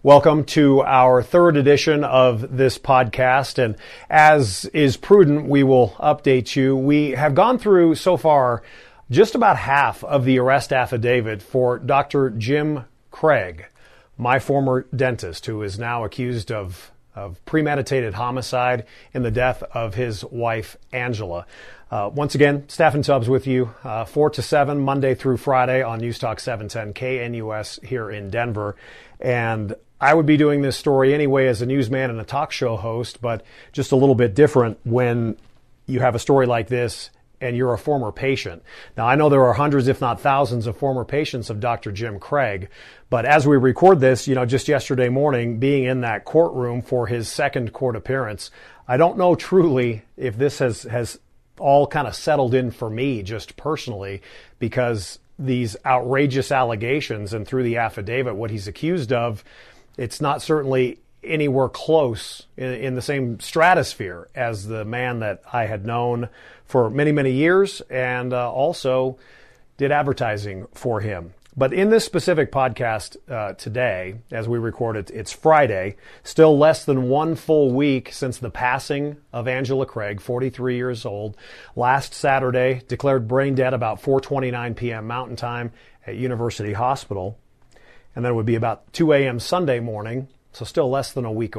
Welcome to our third edition of this podcast, and as is prudent, we will update you. We have gone through so far just about half of the arrest affidavit for Dr. Jim Craig, my former dentist, who is now accused of premeditated homicide in the death of his wife, Angela. Once again, Staff and Tubbs with you, 4 to 7, Monday through Friday on News Talk 710 KNUS here in Denver. And I would be doing this story anyway as a newsman and a talk show host, but just a little bit different when you have a story like this and you're a former patient. Now, I know there are hundreds, if not thousands, of former patients of Dr. Jim Craig, but as we record this, just yesterday morning, being in that courtroom for his second court appearance, I don't know truly if this has all kind of settled in for me just personally, because these outrageous allegations and through the affidavit, what he's accused of, it's not certainly anywhere close in the same stratosphere as the man that I had known for many, many years and also did advertising for him. But in this specific podcast today, as we record it, it's Friday, still less than one full week since the passing of Angela Craig, 43 years old. Last Saturday, declared brain dead about 4:29 p.m. Mountain Time at University Hospital. And then it would be about 2 a.m. Sunday morning, so still less than a week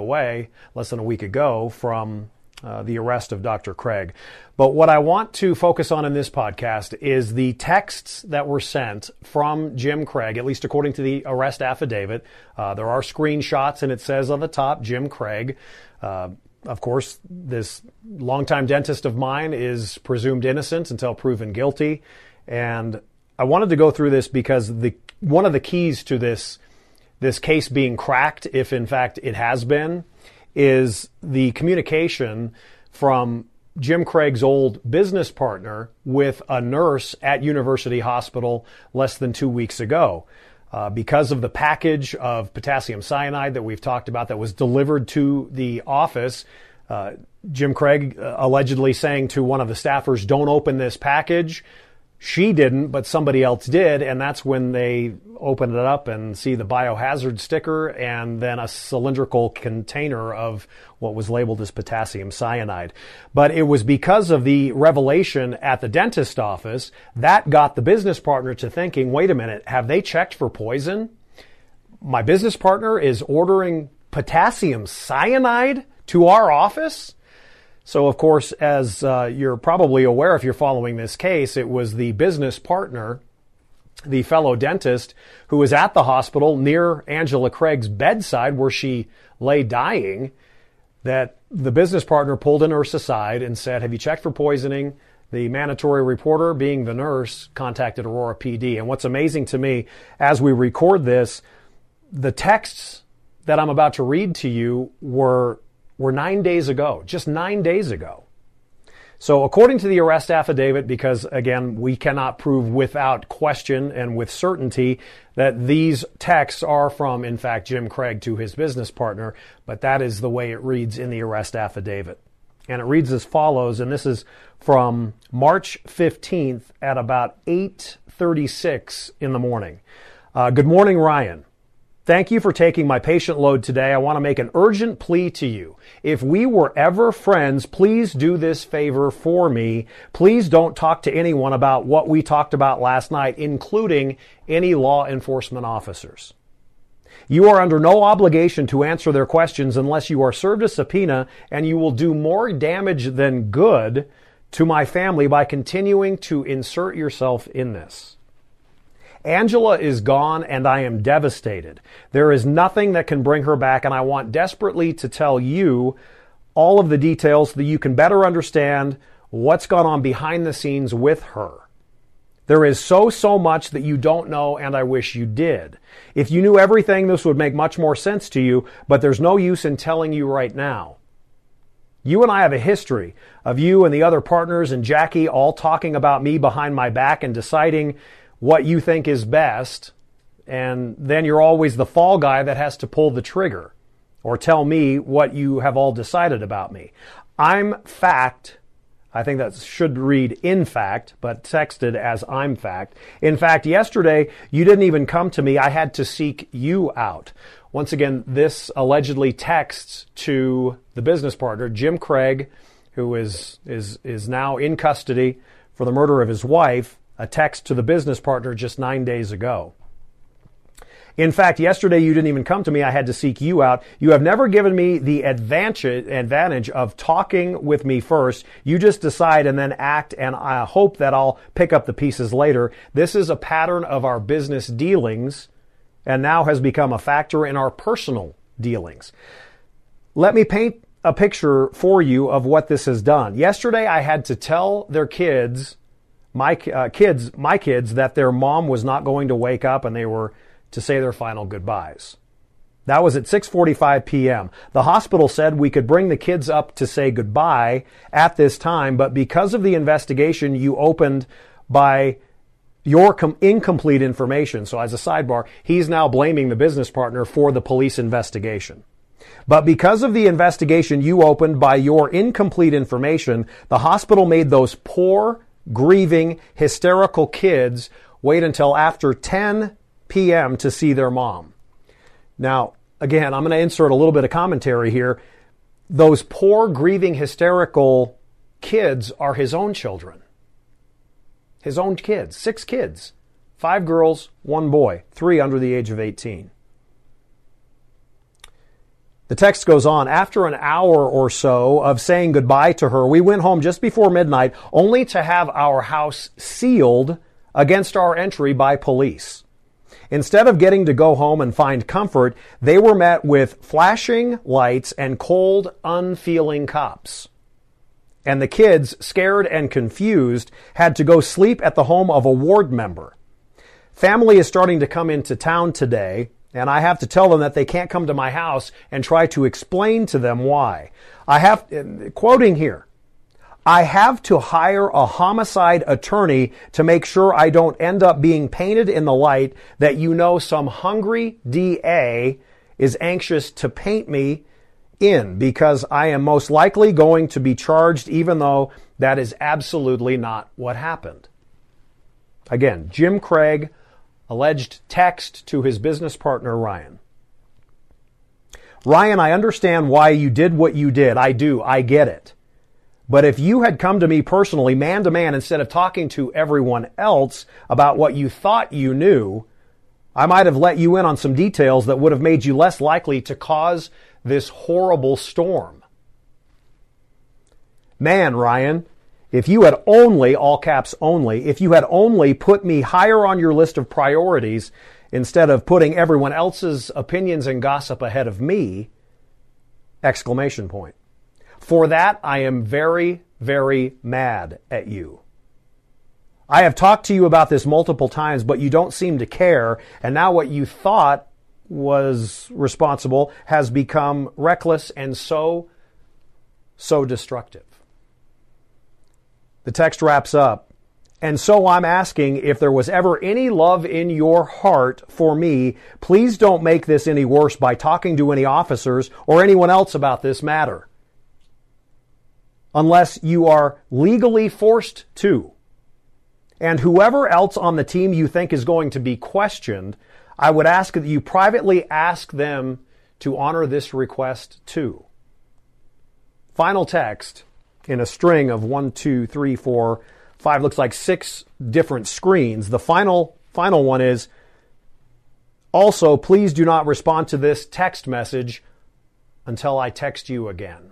ago from the arrest of Dr. Craig. But what I want to focus on in this podcast is the texts that were sent from Jim Craig, at least according to the arrest affidavit. There are screenshots, and it says on the top, Jim Craig. Of course, this longtime dentist of mine is presumed innocent until proven guilty. And I wanted to go through this because one of the keys to this case being cracked, if in fact it has been, is the communication from Jim Craig's old business partner with a nurse at University Hospital less than 2 weeks ago. Because of the package of potassium cyanide that we've talked about that was delivered to the office, Jim Craig allegedly saying to one of the staffers, "Don't open this package." She didn't, but somebody else did, and that's when they opened it up and see the biohazard sticker and then a cylindrical container of what was labeled as potassium cyanide. But it was because of the revelation at the dentist office that got the business partner to thinking, wait a minute, have they checked for poison? My business partner is ordering potassium cyanide to our office? So, of course, as you're probably aware if you're following this case, it was the business partner, the fellow dentist, who was at the hospital near Angela Craig's bedside where she lay dying, that the business partner pulled a nurse aside and said, "Have you checked for poisoning?" The mandatory reporter, being the nurse, contacted Aurora PD. And what's amazing to me, as we record this, the texts that I'm about to read to you were 9 days ago, just 9 days ago. So according to the arrest affidavit, because again, we cannot prove without question and with certainty that these texts are from, in fact, Jim Craig to his business partner, but that is the way it reads in the arrest affidavit. And it reads as follows, and this is from March 15th at about 8:36 in the morning. Good morning, Ryan. Thank you for taking my patient load today. I want to make an urgent plea to you. If we were ever friends, please do this favor for me. Please don't talk to anyone about what we talked about last night, including any law enforcement officers. You are under no obligation to answer their questions unless you are served a subpoena, and you will do more damage than good to my family by continuing to insert yourself in this. Angela is gone and I am devastated. There is nothing that can bring her back, and I want desperately to tell you all of the details so that you can better understand what's gone on behind the scenes with her. There is so much that you don't know, and I wish you did. If you knew everything, this would make much more sense to you, but there's no use in telling you right now. You and I have a history of you and the other partners and Jackie all talking about me behind my back and deciding what you think is best, and then you're always the fall guy that has to pull the trigger or tell me what you have all decided about me. I'm fact. I think that should read in fact, but texted as I'm fact. In fact, yesterday, you didn't even come to me. I had to seek you out. Once again, this allegedly texts to the business partner, Jim Craig, who is now in custody for the murder of his wife, a text to the business partner just 9 days ago. In fact, yesterday you didn't even come to me. I had to seek you out. You have never given me the advantage of talking with me first. You just decide and then act, and I hope that I'll pick up the pieces later. This is a pattern of our business dealings and now has become a factor in our personal dealings. Let me paint a picture for you of what this has done. Yesterday I had to tell their kids, my kids, that their mom was not going to wake up and they were to say their final goodbyes. That was at 6:45 p.m. The hospital said we could bring the kids up to say goodbye at this time, but because of the investigation you opened by your incomplete information, so as a sidebar, he's now blaming the business partner for the police investigation. But because of the investigation you opened by your incomplete information, the hospital made those poor, grieving, hysterical kids wait until after 10 p.m. to see their mom. Now, again, I'm going to insert a little bit of commentary here. Those poor, grieving, hysterical kids are his own children. His own kids. 6 kids. 5 girls, 1 boy. 3 under the age of 18. The text goes on. After an hour or so of saying goodbye to her, we went home just before midnight, only to have our house sealed against our entry by police. Instead of getting to go home and find comfort, they were met with flashing lights and cold, unfeeling cops. And the kids, scared and confused, had to go sleep at the home of a ward member. Family is starting to come into town today, and I have to tell them that they can't come to my house and try to explain to them why. Quoting here, I have to hire a homicide attorney to make sure I don't end up being painted in the light that some hungry DA is anxious to paint me in, because I am most likely going to be charged, even though that is absolutely not what happened. Again, Jim Craig, alleged text to his business partner, Ryan. Ryan, I understand why you did what you did. I do. I get it. But if you had come to me personally, man to man, instead of talking to everyone else about what you thought you knew, I might have let you in on some details that would have made you less likely to cause this horrible storm. Man, Ryan, if you had only, all caps only, if you had only put me higher on your list of priorities instead of putting everyone else's opinions and gossip ahead of me, exclamation point. For that, I am very, very mad at you. I have talked to you about this multiple times, but you don't seem to care, and now what you thought was responsible has become reckless and so destructive. The text wraps up, and so I'm asking if there was ever any love in your heart for me, please don't make this any worse by talking to any officers or anyone else about this matter. Unless you are legally forced to. And whoever else on the team you think is going to be questioned, I would ask that you privately ask them to honor this request too. Final text in a string of 1, 2, 3, 4, 5, looks like 6 different screens. The final one is, also, please do not respond to this text message until I text you again.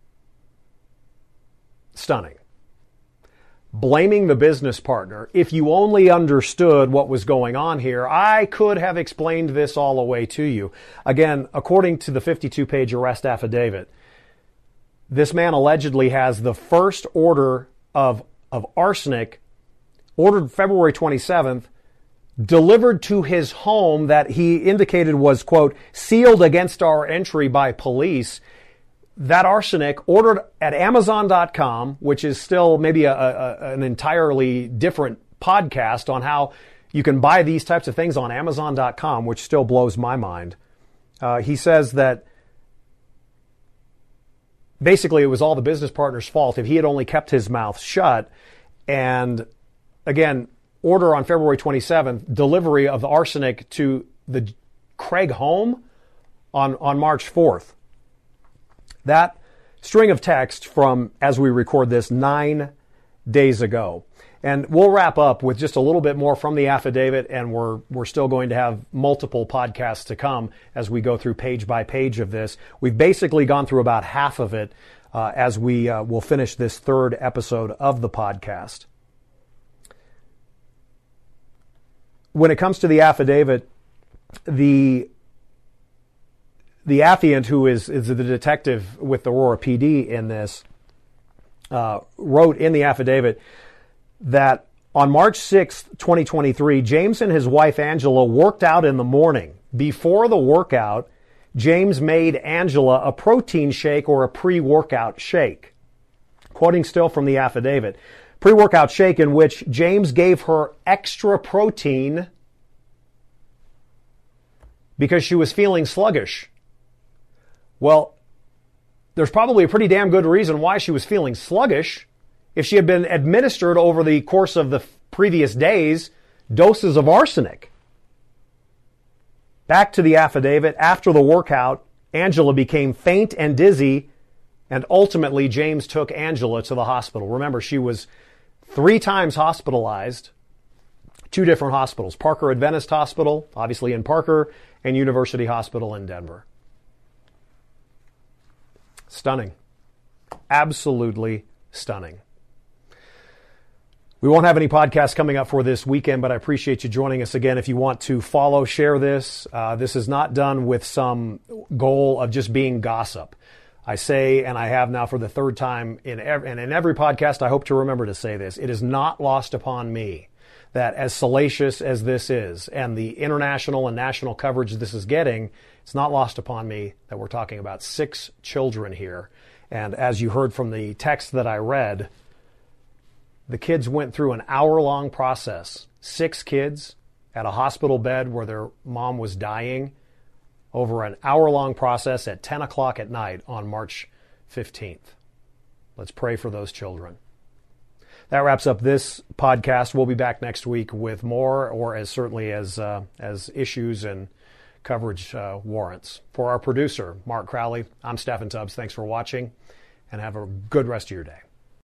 Stunning. Blaming the business partner. If you only understood what was going on here, I could have explained this all away to you. Again, according to the 52-page arrest affidavit, this man allegedly has the first order of arsenic, ordered February 27th, delivered to his home that he indicated was, quote, sealed against our entry by police. That arsenic ordered at Amazon.com, which is still maybe an entirely different podcast on how you can buy these types of things on Amazon.com, which still blows my mind. He says that basically it was all the business partner's fault if he had only kept his mouth shut. And again, order on February 27th, delivery of the arsenic to the Craig home on March 4th. That string of text from, as we record this, 9 days ago. And we'll wrap up with just a little bit more from the affidavit, and we're still going to have multiple podcasts to come as we go through page by page of this. We've basically gone through about half of it as we will finish this third episode of the podcast. When it comes to the affidavit, the affiant, who is the detective with the Aurora PD in this, wrote in the affidavit that on March 6th, 2023, James and his wife Angela worked out in the morning. Before the workout, James made Angela a protein shake or a pre-workout shake. Quoting still from the affidavit, pre-workout shake in which James gave her extra protein because she was feeling sluggish. Well, there's probably a pretty damn good reason why she was feeling sluggish. If she had been administered over the course of the previous days doses of arsenic. Back to the affidavit, after the workout, Angela became faint and dizzy, and ultimately James took Angela to the hospital. Remember, she was 3 times hospitalized, 2 different hospitals, Parker Adventist Hospital, obviously in Parker, and University Hospital in Denver. Stunning. Absolutely stunning. We won't have any podcasts coming up for this weekend, but I appreciate you joining us again. If you want to follow, share this. This is not done with some goal of just being gossip. I say, and I have now for the third time in every podcast, I hope to remember to say this. It is not lost upon me that as salacious as this is and the international and national coverage this is getting, it's not lost upon me that we're talking about 6 children here. And as you heard from the text that I read, the kids went through an hour-long process. 6 kids at a hospital bed where their mom was dying over an hour-long process at 10 o'clock at night on March 15th. Let's pray for those children. That wraps up this podcast. We'll be back next week with more, or as certainly as issues and coverage warrants. For our producer, Mark Crowley, I'm Stephen Tubbs. Thanks for watching, and have a good rest of your day.